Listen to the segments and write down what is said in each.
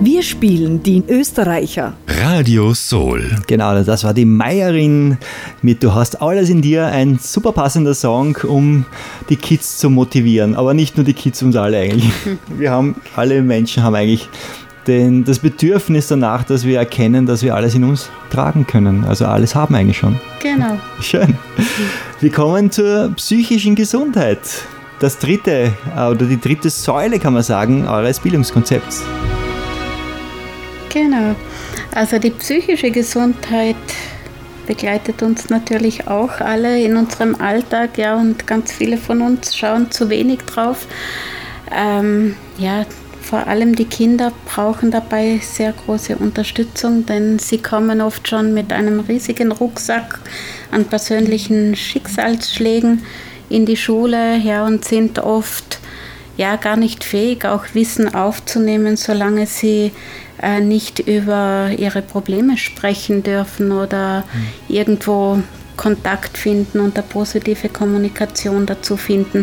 Wir spielen die Österreicher. Radio Soul. Genau, das war die Meierin mit Du hast alles in dir. Ein super passender Song, um die Kids zu motivieren. Aber nicht nur die Kids, uns alle eigentlich. Alle Menschen haben eigentlich das Bedürfnis danach, dass wir erkennen, dass wir alles in uns tragen können. Also alles haben eigentlich schon. Genau. Schön. Wir kommen zur psychischen Gesundheit. Das dritte oder die dritte Säule, kann man sagen, eures Bildungskonzepts. Genau. Also die psychische Gesundheit begleitet uns natürlich auch alle in unserem Alltag, ja, und ganz viele von uns schauen zu wenig drauf. Vor allem die Kinder brauchen dabei sehr große Unterstützung, denn sie kommen oft schon mit einem riesigen Rucksack an persönlichen Schicksalsschlägen in die Schule, ja, und sind oft gar nicht fähig, auch Wissen aufzunehmen, solange sie nicht über ihre Probleme sprechen dürfen oder irgendwo Kontakt finden und eine positive Kommunikation dazu finden.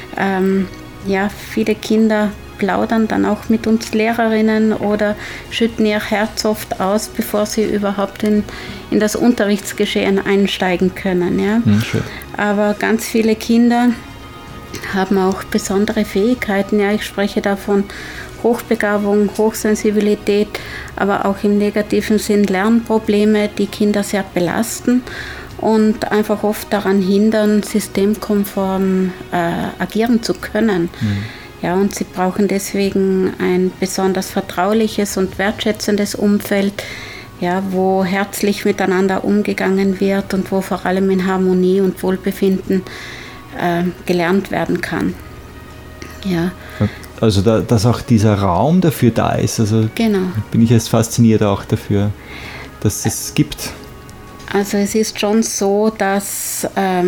Viele Kinder plaudern dann auch mit uns Lehrerinnen oder schütten ihr Herz oft aus, bevor sie überhaupt in das Unterrichtsgeschehen einsteigen können. Ja. Schön. Aber ganz viele Kinder haben auch besondere Fähigkeiten. Ja, ich spreche da von Hochbegabung, Hochsensibilität, aber auch im negativen Sinn Lernprobleme, die Kinder sehr belasten und einfach oft daran hindern, systemkonform agieren zu können. Ja, und sie brauchen deswegen ein besonders vertrauliches und wertschätzendes Umfeld, ja, wo herzlich miteinander umgegangen wird und wo vor allem in Harmonie und Wohlbefinden gelernt werden kann. Ja. Also dass auch dieser Raum dafür da ist. Also genau. Bin ich jetzt fasziniert auch dafür, dass es gibt. Also es ist schon so, dass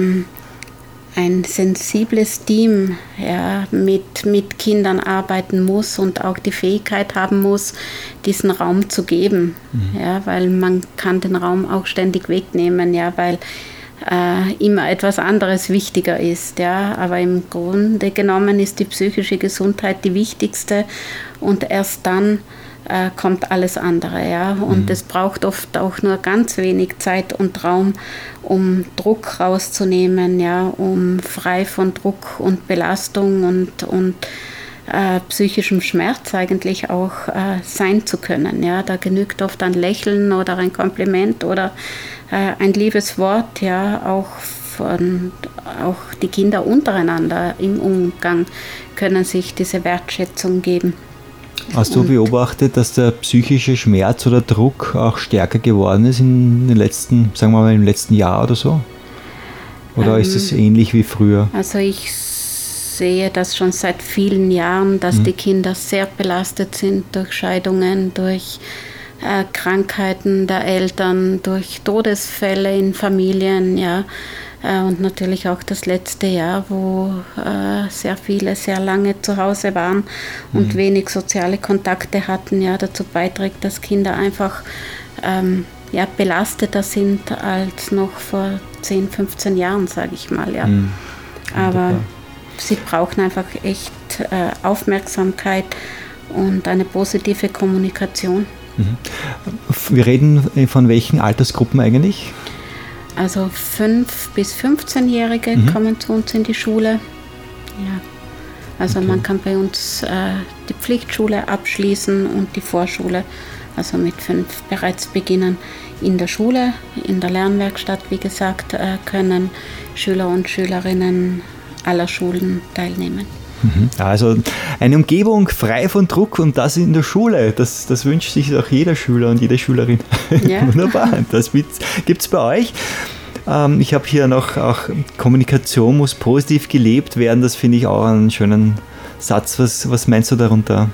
ein sensibles Team mit Kindern arbeiten muss und auch die Fähigkeit haben muss, diesen Raum zu geben. Ja, weil man kann den Raum auch ständig wegnehmen, ja, weil immer etwas anderes wichtiger ist. Ja. Aber im Grunde genommen ist die psychische Gesundheit die wichtigste und erst dann kommt alles andere. Ja. Und es braucht oft auch nur ganz wenig Zeit und Raum, um Druck rauszunehmen, ja, um frei von Druck und Belastung und psychischem Schmerz eigentlich auch sein zu können. Ja. Da genügt oft ein Lächeln oder ein Kompliment oder ein liebes Wort, ja, auch die Kinder untereinander im Umgang können sich diese Wertschätzung geben. Hast du beobachtet, dass der psychische Schmerz oder Druck auch stärker geworden ist in den letzten, sagen wir mal, im letzten Jahr oder so? Oder ist es ähnlich wie früher? Also ich sehe das schon seit vielen Jahren, dass die Kinder sehr belastet sind durch Scheidungen, durch Krankheiten der Eltern, durch Todesfälle in Familien, ja. Und natürlich auch das letzte Jahr, wo sehr viele sehr lange zu Hause waren und wenig soziale Kontakte hatten, ja, dazu beiträgt, dass Kinder einfach belasteter sind als noch vor 10, 15 Jahren, sage ich mal. Ja. Aber sie brauchen einfach echt Aufmerksamkeit und eine positive Kommunikation. Wir reden von welchen Altersgruppen eigentlich? Also 5- bis 15-Jährige kommen zu uns in die Schule. Ja. Also man kann bei uns die Pflichtschule abschließen und die Vorschule, also mit 5 bereits beginnen. In der Schule, in der Lernwerkstatt, wie gesagt, können Schüler und Schülerinnen aller Schulen teilnehmen. Also eine Umgebung frei von Druck und das in der Schule, das wünscht sich auch jeder Schüler und jede Schülerin. Ja. Wunderbar, das gibt es bei euch. Ich habe hier noch auch Kommunikation muss positiv gelebt werden, das finde ich auch einen schönen Satz. Was meinst du darunter?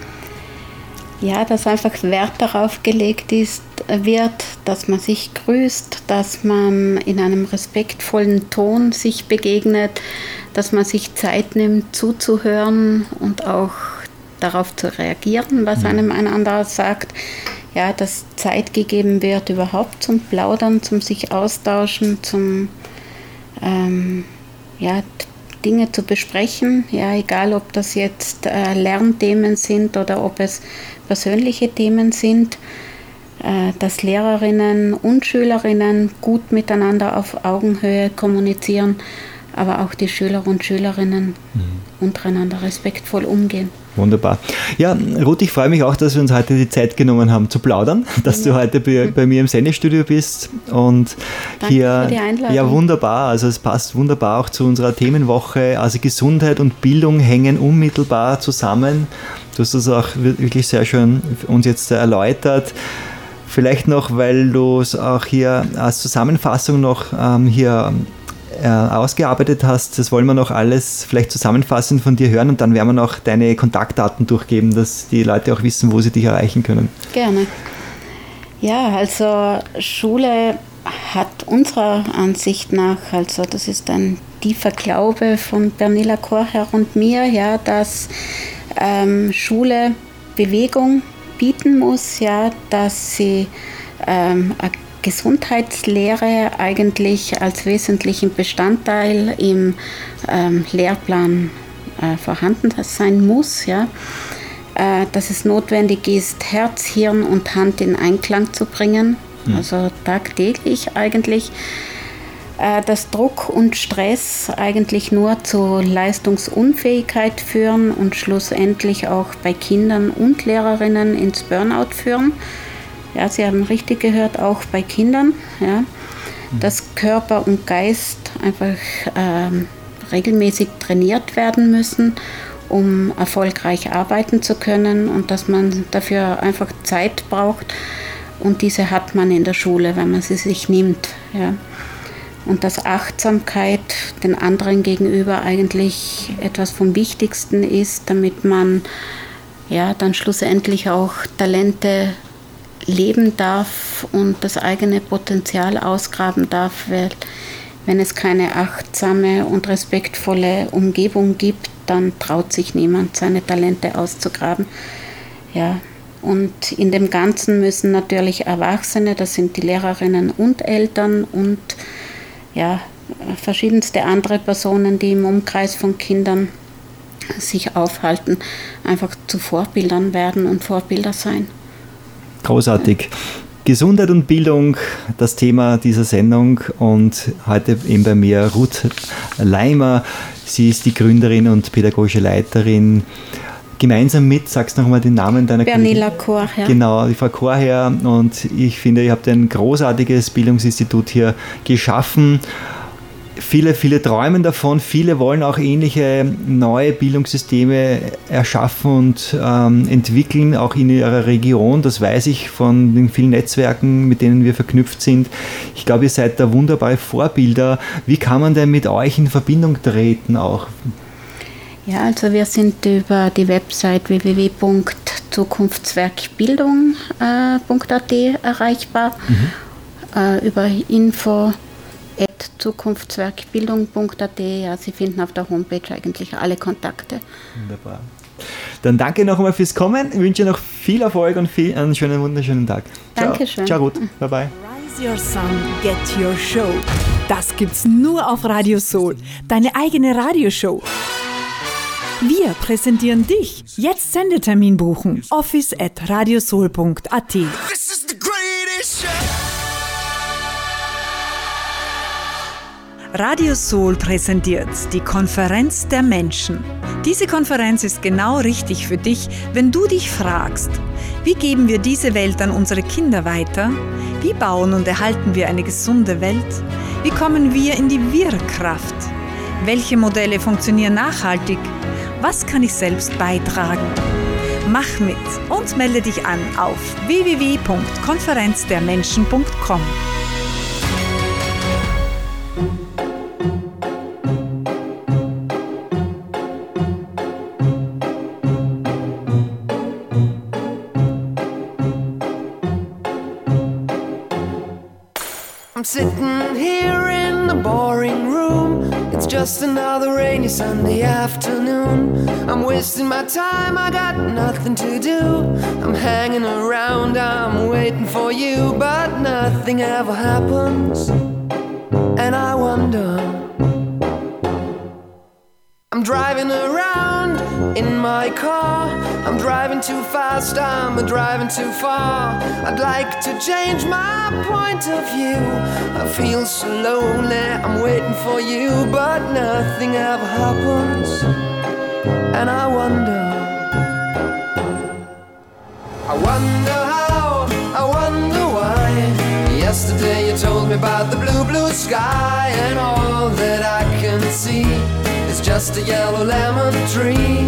Ja, dass einfach Wert darauf gelegt wird, dass man sich grüßt, dass man in einem respektvollen Ton sich begegnet, dass man sich Zeit nimmt, zuzuhören und auch darauf zu reagieren, was einem ein anderer sagt. Ja, dass Zeit gegeben wird überhaupt zum Plaudern, zum sich austauschen, zum Dinge zu besprechen, ja, egal ob das jetzt Lernthemen sind oder ob es persönliche Themen sind, dass Lehrerinnen und Schülerinnen gut miteinander auf Augenhöhe kommunizieren, aber auch die Schüler und Schülerinnen untereinander respektvoll umgehen. Wunderbar. Ja, Ruth, ich freue mich auch, dass wir uns heute die Zeit genommen haben zu plaudern, dass du heute bei mir im Sendestudio bist und Danke hier für die Einladung. Ja, wunderbar. Also es passt wunderbar auch zu unserer Themenwoche. Also Gesundheit und Bildung hängen unmittelbar zusammen. Du hast das auch wirklich sehr schön uns jetzt erläutert. Vielleicht noch, weil du es auch hier als Zusammenfassung noch hier ausgearbeitet hast, das wollen wir noch alles vielleicht zusammenfassend von dir hören und dann werden wir noch deine Kontaktdaten durchgeben, dass die Leute auch wissen, wo sie dich erreichen können. Gerne. Ja, also Schule hat unserer Ansicht nach, also das ist ein tiefer Glaube von Pernilla Chorherr und mir, ja, dass Schule Bewegung bieten muss, ja, dass sie Gesundheitslehre eigentlich als wesentlichen Bestandteil im Lehrplan vorhanden sein muss, ja. Dass es notwendig ist, Herz, Hirn und Hand in Einklang zu bringen, also tagtäglich eigentlich. Dass Druck und Stress eigentlich nur zu Leistungsunfähigkeit führen und schlussendlich auch bei Kindern und Lehrerinnen ins Burnout führen. Ja, Sie haben richtig gehört, auch bei Kindern. Ja, dass Körper und Geist einfach regelmäßig trainiert werden müssen, um erfolgreich arbeiten zu können und dass man dafür einfach Zeit braucht. Und diese hat man in der Schule, wenn man sie sich nimmt. Ja. Und dass Achtsamkeit den anderen gegenüber eigentlich etwas vom Wichtigsten ist, damit man ja dann schlussendlich auch Talente leben darf und das eigene Potenzial ausgraben darf, weil wenn es keine achtsame und respektvolle Umgebung gibt, dann traut sich niemand, seine Talente auszugraben. Ja, und in dem Ganzen müssen natürlich Erwachsene, das sind die Lehrerinnen und Eltern und ja, verschiedenste andere Personen, die im Umkreis von Kindern sich aufhalten, einfach zu Vorbildern werden und Vorbilder sein. Großartig. Gesundheit und Bildung, das Thema dieser Sendung und heute eben bei mir Ruth Leimer. Sie ist die Gründerin und pädagogische Leiterin. Gemeinsam mit, sagst du nochmal den Namen deiner Pernilla Chorherr. Genau, die Frau Chorherr. Und ich finde, ihr habt ein großartiges Bildungsinstitut hier geschaffen. Viele träumen davon, viele wollen auch ähnliche neue Bildungssysteme erschaffen und entwickeln, auch in ihrer Region. Das weiß ich von den vielen Netzwerken, mit denen wir verknüpft sind. Ich glaube, ihr seid da wunderbare Vorbilder. Wie kann man denn mit euch in Verbindung treten auch? Ja, also wir sind über die Website www.zukunftswerkbildung.at erreichbar, über info@zukunftswerkbildung.at. Ja, Sie finden auf der Homepage eigentlich alle Kontakte. Wunderbar. Dann danke noch einmal fürs Kommen. Ich wünsche noch viel Erfolg und einen schönen, wunderschönen Tag. Ciao. Dankeschön. Ciao, Ruth. Bye-bye. Rise Your Sun, Get Your Show. Das gibt's nur auf Radio Soul. Deine eigene Radioshow. Wir präsentieren dich. Jetzt Sendetermin buchen. office@radiosoul.at. Radio Soul präsentiert die Konferenz der Menschen. Diese Konferenz ist genau richtig für dich, wenn du dich fragst, wie geben wir diese Welt an unsere Kinder weiter? Wie bauen und erhalten wir eine gesunde Welt? Wie kommen wir in die Wir-Kraft? Welche Modelle funktionieren nachhaltig? Was kann ich selbst beitragen? Mach mit und melde dich an auf www.konferenzdermenschen.com. I'm sitting here in the boring room. It's just another rainy Sunday afternoon. I'm wasting my time, I got nothing to do. I'm hanging around, I'm waiting for you, but nothing ever happens. And I wonder, I'm driving around in my car. I'm driving too fast, I'm driving too far. I'd like to change my point of view. I feel so lonely, I'm waiting for you, but nothing ever happens. And I wonder how, I wonder why. Yesterday you told me about the blue, blue sky, and all that I can see is just a yellow lemon tree.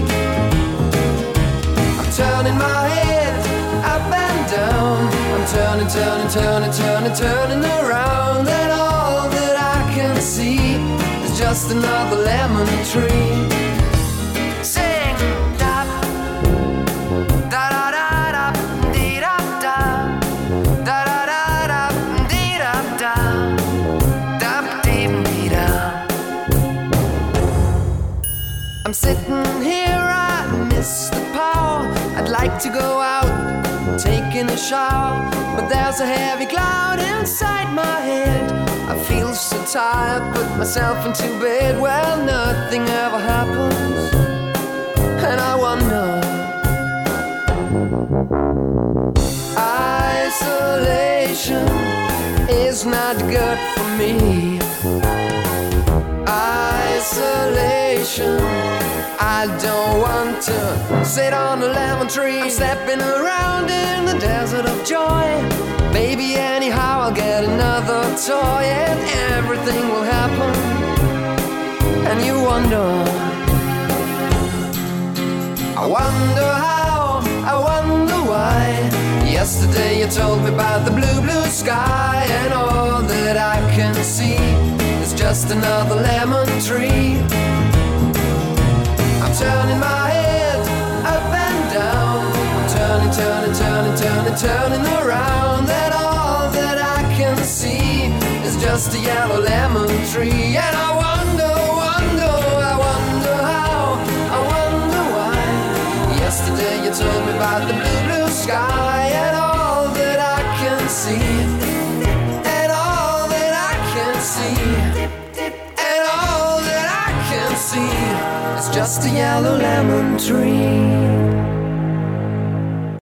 I'm turning my head up and down. I'm turning, turning, turning, turning, turning around, and all that I can see is just another lemon tree. Sing, da, da, da, da, da, dee, da, da, da, da, da, da, dee, da, da, da, dee, dee, da. I'm sitting here, I miss the power. I'd like to go out, taking a shower, but there's a heavy cloud inside my head. I feel so tired, put myself into bed. Well, nothing ever happens, and I wonder. Isolation is not good for me. Isolation, I don't want to sit on a lemon tree. I'm stepping around in the desert of joy. Baby, anyhow I'll get another toy, and everything will happen. And you wonder, I wonder how, I wonder why. Yesterday you told me about the blue, blue sky, and all that I can see is just another lemon tree. I'm turning my head up and down. I'm turning, turning, turning, turning, turning around, and all that I can see is just a yellow lemon tree. And I wonder, wonder, I wonder how, I wonder why. Yesterday you told me about the blue, blue sky, and all that I can see, and all that I can see, and all that I can see is just a yellow lemon tree.